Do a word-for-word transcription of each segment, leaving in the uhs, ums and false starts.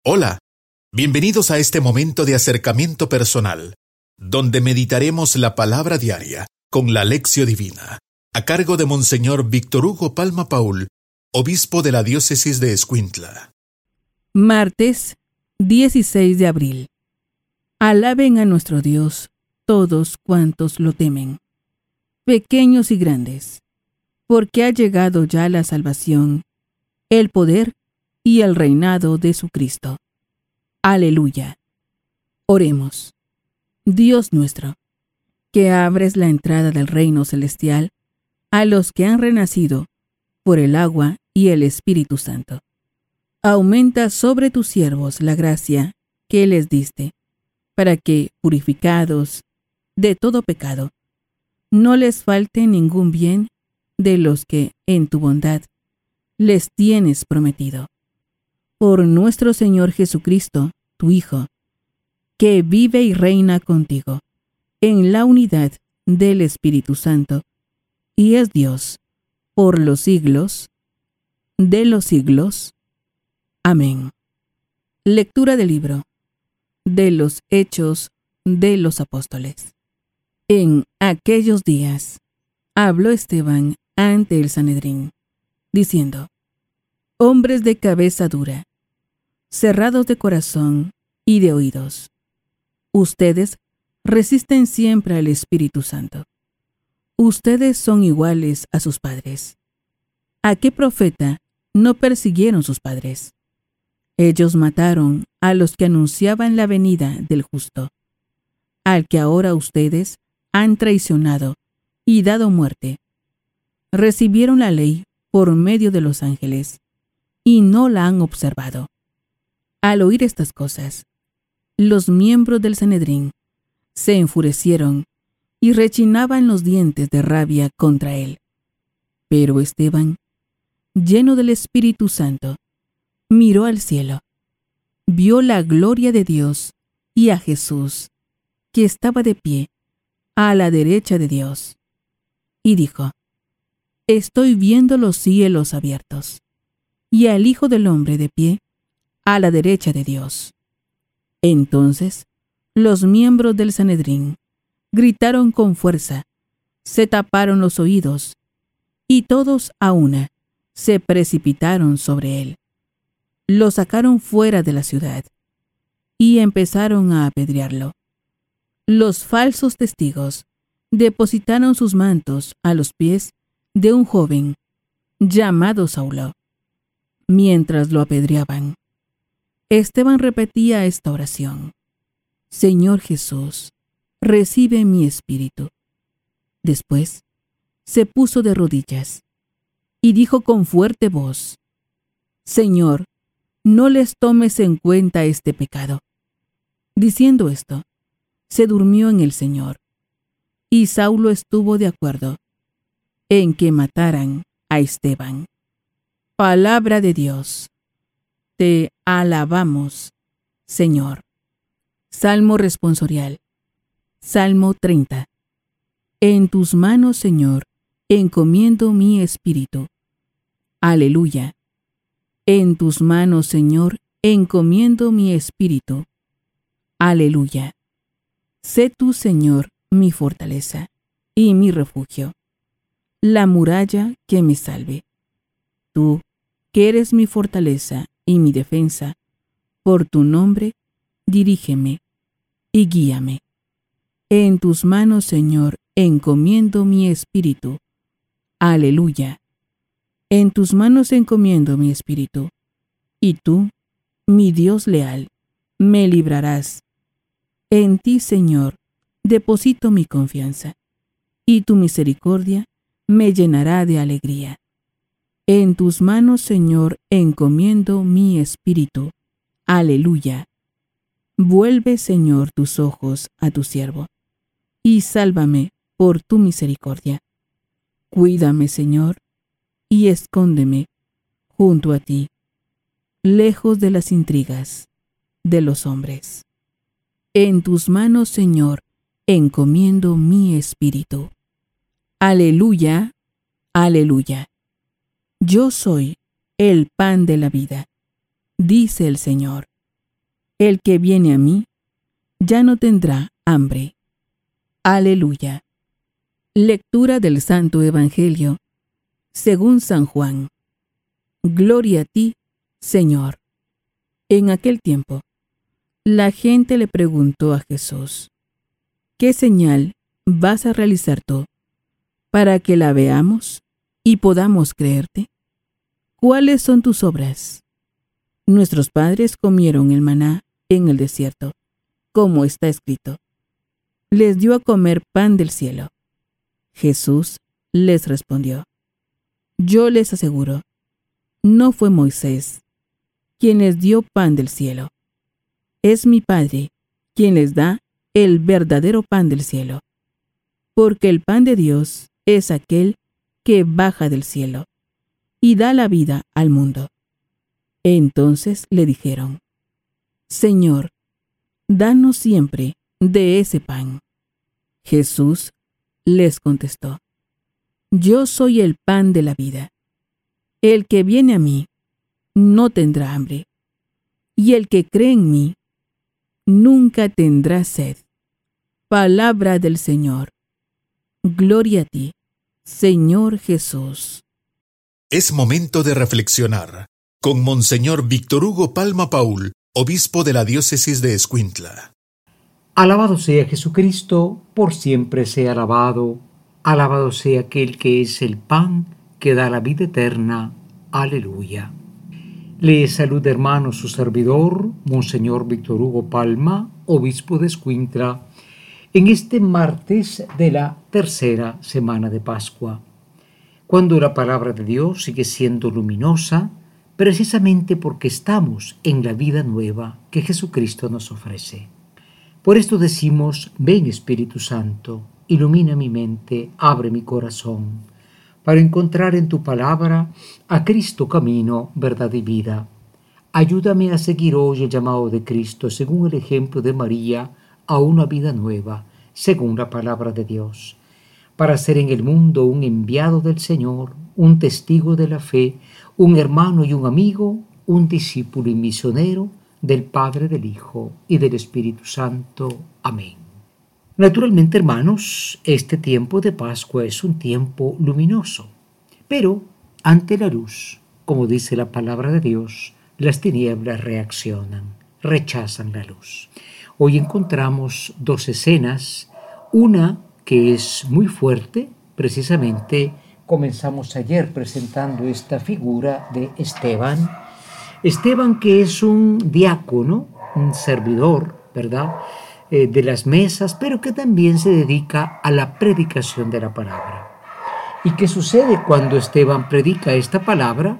Hola, bienvenidos a este momento de acercamiento personal, donde meditaremos la palabra diaria con la Lección Divina, a cargo de Monseñor Víctor Hugo Palma Paul, obispo de la diócesis de Escuintla. Martes, dieciséis de abril. Alaben a nuestro Dios todos cuantos lo temen, pequeños y grandes, porque ha llegado ya la salvación, el poder y el reinado de su Cristo. Aleluya. Oremos. Dios nuestro, que abres la entrada del reino celestial a los que han renacido por el agua y el Espíritu Santo. Aumenta sobre tus siervos la gracia que les diste, para que, purificados de todo pecado, no les falte ningún bien de los que, en tu bondad, les tienes prometido. Por nuestro Señor Jesucristo, tu Hijo, que vive y reina contigo, en la unidad del Espíritu Santo, y es Dios, por los siglos de los siglos. Amén. Lectura del libro de los Hechos de los Apóstoles. En aquellos días habló Esteban ante el Sanedrín, diciendo: Hombres de cabeza dura, cerrados de corazón y de oídos, ustedes resisten siempre al Espíritu Santo. Ustedes son iguales a sus padres. ¿A qué profeta no persiguieron sus padres? Ellos mataron a los que anunciaban la venida del justo, al que ahora ustedes han traicionado y dado muerte. Recibieron la ley por medio de los ángeles y no la han observado. Al oír estas cosas, los miembros del Sanedrín se enfurecieron y rechinaban los dientes de rabia contra él. Pero Esteban, lleno del Espíritu Santo, miró al cielo, vio la gloria de Dios y a Jesús, que estaba de pie a la derecha de Dios, y dijo: Estoy viendo los cielos abiertos y al Hijo del Hombre de pie a la derecha de Dios. Entonces los miembros del Sanedrín gritaron con fuerza, se taparon los oídos, y todos a una se precipitaron sobre él. Lo sacaron fuera de la ciudad y empezaron a apedrearlo. Los falsos testigos depositaron sus mantos a los pies de un joven llamado Saulo. Mientras lo apedreaban, Esteban repetía esta oración: Señor Jesús, recibe mi espíritu. Después se puso de rodillas y dijo con fuerte voz: Señor, no les tomes en cuenta este pecado. Diciendo esto, se durmió en el Señor, y Saulo estuvo de acuerdo en que mataran a Esteban. Palabra de Dios. Te alabamos, Señor. Salmo responsorial. Salmo treinta. En tus manos, Señor, encomiendo mi espíritu. Aleluya. En tus manos, Señor, encomiendo mi espíritu. Aleluya. Sé tú, Señor, mi fortaleza y mi refugio, la muralla que me salve. Tú, que eres mi fortaleza y mi defensa, por tu nombre, dirígeme y guíame. En tus manos, Señor, encomiendo mi espíritu. Aleluya. En tus manos encomiendo mi espíritu, y tú, mi Dios leal, me librarás. En ti, Señor, deposito mi confianza, y tu misericordia me llenará de alegría. En tus manos, Señor, encomiendo mi espíritu. Aleluya. Vuelve, Señor, tus ojos a tu siervo, y sálvame por tu misericordia. Cuídame, Señor, y escóndeme junto a ti, lejos de las intrigas de los hombres. En tus manos, Señor, encomiendo mi espíritu. Aleluya, aleluya. Yo soy el pan de la vida, dice el Señor. El que viene a mí ya no tendrá hambre. Aleluya. Lectura del Santo Evangelio según San Juan. Gloria a ti, Señor. En aquel tiempo, la gente le preguntó a Jesús: ¿qué señal vas a realizar tú para que la veamos y podamos creerte? ¿Cuáles son tus obras? Nuestros padres comieron el maná en el desierto, como está escrito. Les dio a comer pan del cielo. Jesús les respondió: yo les aseguro, no fue Moisés quien les dio pan del cielo. Es mi Padre quien les da el verdadero pan del cielo. Porque el pan de Dios es aquel que baja del cielo y da la vida al mundo. Entonces le dijeron: Señor, danos siempre de ese pan. Jesús les contestó: yo soy el pan de la vida. El que viene a mí no tendrá hambre, y el que cree en mí nunca tendrá sed. Palabra del Señor. Gloria a ti, Señor Jesús. Es momento de reflexionar con Monseñor Víctor Hugo Palma Paul, obispo de la diócesis de Escuintla. Alabado sea Jesucristo, por siempre sea alabado. Alabado sea aquel que es el pan que da la vida eterna. Aleluya. Le saluda, hermano, su servidor, Monseñor Víctor Hugo Palma, obispo de Escuintla, en este martes de la tercera semana de Pascua, cuando la palabra de Dios sigue siendo luminosa, precisamente porque estamos en la vida nueva que Jesucristo nos ofrece. Por esto decimos: ven Espíritu Santo, ilumina mi mente, abre mi corazón, para encontrar en tu palabra a Cristo camino, verdad y vida. Ayúdame a seguir hoy el llamado de Cristo, según el ejemplo de María, a una vida nueva, según la palabra de Dios, para ser en el mundo un enviado del Señor, un testigo de la fe, un hermano y un amigo, un discípulo y misionero del Padre, del Hijo y del Espíritu Santo. Amén. Naturalmente, hermanos, este tiempo de Pascua es un tiempo luminoso, pero ante la luz, como dice la palabra de Dios, las tinieblas reaccionan, rechazan la luz. Hoy encontramos dos escenas, una que es muy fuerte, precisamente comenzamos ayer presentando esta figura de Esteban. Esteban, que es un diácono, un servidor, ¿verdad?, eh, de las mesas, pero que también se dedica a la predicación de la palabra. ¿Y qué sucede cuando Esteban predica esta palabra?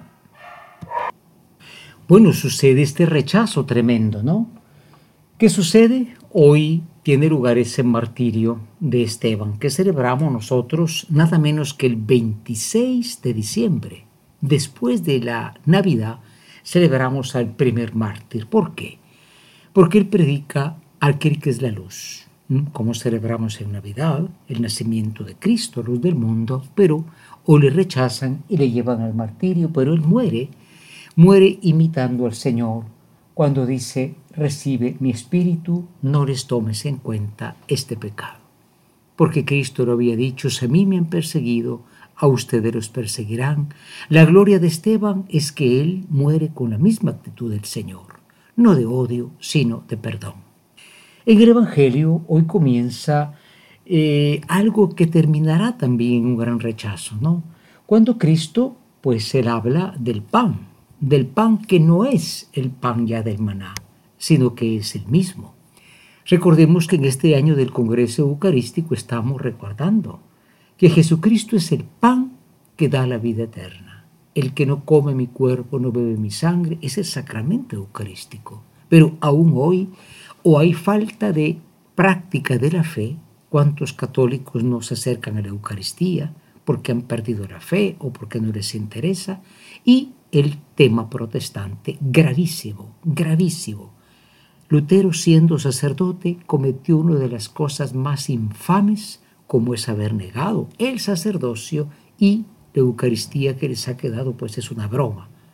Bueno, sucede este rechazo tremendo, ¿no? ¿Qué sucede? Hoy tiene lugar ese martirio de Esteban, que celebramos nosotros nada menos que el veintiséis de diciembre. Después de la Navidad, celebramos al primer mártir. ¿Por qué? Porque él predica aquel que es la luz. Como celebramos en Navidad el nacimiento de Cristo, luz del mundo, pero o le rechazan y le llevan al martirio, pero él muere, muere imitando al Señor cuando dice: recibe mi espíritu, no les tomes en cuenta este pecado. Porque Cristo lo había dicho: si a mí me han perseguido, a ustedes los perseguirán. La gloria de Esteban es que él muere con la misma actitud del Señor, no de odio, sino de perdón. En el Evangelio hoy comienza eh, algo que terminará también en un gran rechazo, ¿no? Cuando Cristo, pues él habla del pan, del pan que no es el pan ya del maná, sino que es el mismo. Recordemos que en este año del Congreso Eucarístico estamos recordando que Jesucristo es el pan que da la vida eterna. El que no come mi cuerpo, no bebe mi sangre, es el sacramento eucarístico. Pero aún hoy, o hay falta de práctica de la fe, ¿cuántos católicos no se acercan a la Eucaristía porque han perdido la fe o porque no les interesa? Y el tema protestante, gravísimo, gravísimo. Lutero, siendo sacerdote, cometió una de las cosas más infames, como es haber negado el sacerdocio, y la Eucaristía que les ha quedado pues es una broma.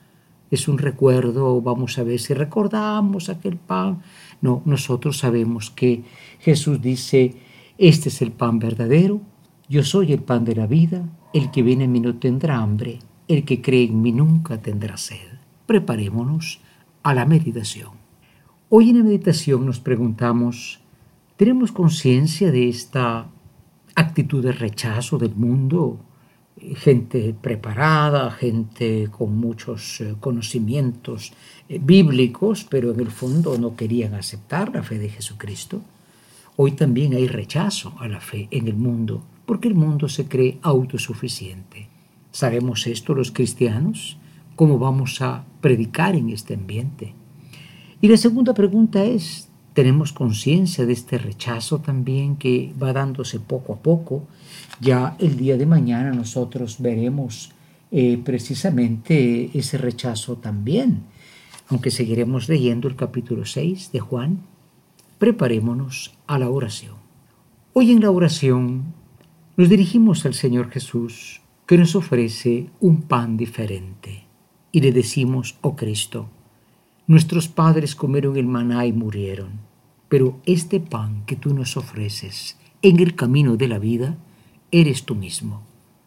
es un recuerdo, vamos a ver si recordamos aquel pan. No, nosotros sabemos que Jesús dice, este es el pan verdadero, yo soy el pan de la vida, el que viene a mí no tendrá hambre, el que cree en mí nunca tendrá sed. Preparémonos a la meditación. Hoy en la meditación nos preguntamos, ¿tenemos conciencia de esta actitud de rechazo del mundo? Gente preparada, gente con muchos eh, conocimientos eh, bíblicos, pero en el fondo no querían aceptar la fe de Jesucristo. Hoy también hay rechazo a la fe en el mundo, porque el mundo se cree autosuficiente. ¿Sabemos esto los cristianos? ¿Cómo vamos a predicar en este ambiente? Y la segunda pregunta es, ¿tenemos conciencia de este rechazo también que va dándose poco a poco? Ya el día de mañana nosotros veremos eh, precisamente ese rechazo también, aunque seguiremos leyendo el capítulo seis de Juan. Preparémonos a la oración. Hoy en la oración nos dirigimos al Señor Jesús, que nos ofrece un pan diferente, y le decimos, oh Cristo, nuestros padres comieron el maná y murieron, pero este pan que tú nos ofreces en el camino de la vida, eres tú mismo.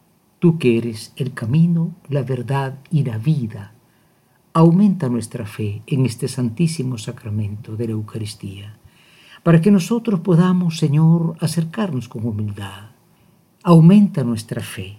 Tú que eres el camino, la verdad y la vida. Aumenta nuestra fe en este santísimo sacramento de la Eucaristía, para que nosotros podamos, Señor, acercarnos con humildad. Aumenta nuestra fe.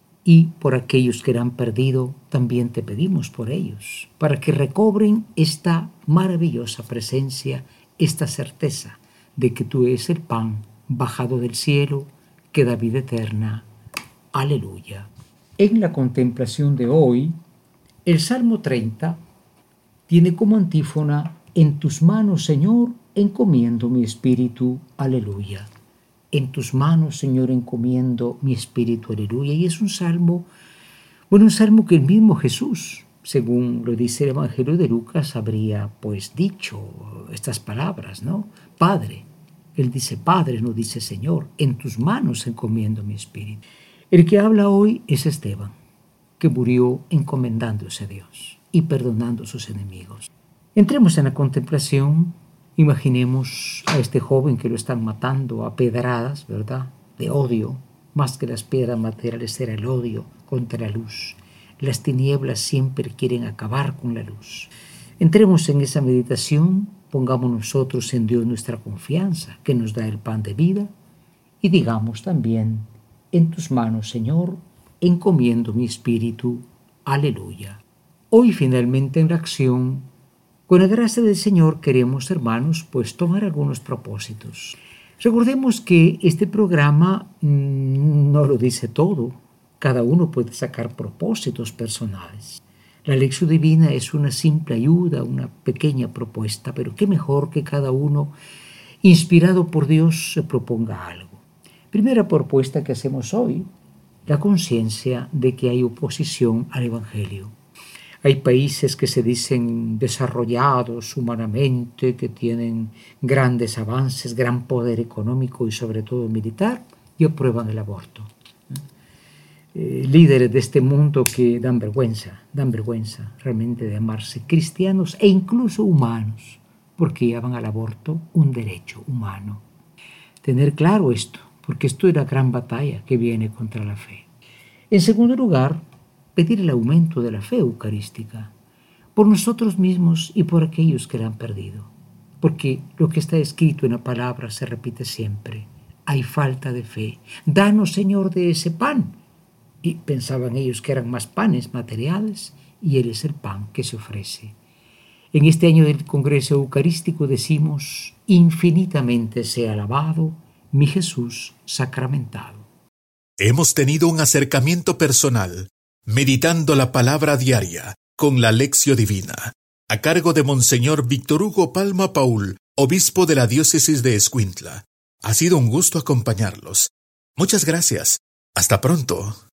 Y por aquellos que la han perdido, también te pedimos por ellos, para que recobren esta maravillosa presencia, esta certeza de que tú eres el pan bajado del cielo, que da vida eterna. Aleluya. En la contemplación de hoy, el Salmo treinta tiene como antífona, en tus manos, Señor, encomiendo mi espíritu. Aleluya. En tus manos, Señor, encomiendo mi espíritu, aleluya. Y es un salmo, bueno, un salmo que el mismo Jesús, según lo dice el Evangelio de Lucas, habría pues dicho estas palabras, ¿no? Padre, él dice Padre, no dice Señor, en tus manos encomiendo mi espíritu. El que habla hoy es Esteban, que murió encomendándose a Dios y perdonando a sus enemigos. Entremos en la contemplación. Imaginemos a este joven que lo están matando a pedradas, ¿verdad? De odio, más que las piedras materiales era el odio contra la luz. Las tinieblas siempre quieren acabar con la luz. Entremos en esa meditación, pongamos nosotros en Dios nuestra confianza, que nos da el pan de vida, y digamos también, en tus manos, Señor, encomiendo mi espíritu. Aleluya. Hoy finalmente en la acción, con la gracia del Señor queremos, hermanos, pues tomar algunos propósitos. Recordemos que este programa mmm, no lo dice todo. Cada uno puede sacar propósitos personales. La lección divina es una simple ayuda, una pequeña propuesta, pero qué mejor que cada uno, inspirado por Dios, se proponga algo. Primera propuesta que hacemos hoy, la conciencia de que hay oposición al Evangelio. Hay países que se dicen desarrollados humanamente, que tienen grandes avances, gran poder económico y sobre todo militar, y aprueban el aborto. Eh, líderes de este mundo que dan vergüenza, dan vergüenza realmente de llamarse cristianos e incluso humanos, porque llaman al aborto un derecho humano. Tener claro esto, porque esto es la gran batalla que viene contra la fe. En segundo lugar, pedir el aumento de la fe eucarística por nosotros mismos y por aquellos que la han perdido. Porque lo que está escrito en la palabra se repite siempre. Hay falta de fe. Danos, Señor, de ese pan. Y pensaban ellos que eran más panes materiales y Él es el pan que se ofrece. En este año del Congreso Eucarístico decimos, infinitamente sea alabado mi Jesús sacramentado. Hemos tenido un acercamiento personal meditando la palabra diaria con la Lección Divina, a cargo de Monseñor Víctor Hugo Palma Paul, obispo de la diócesis de Escuintla. Ha sido un gusto acompañarlos. Muchas gracias. Hasta pronto.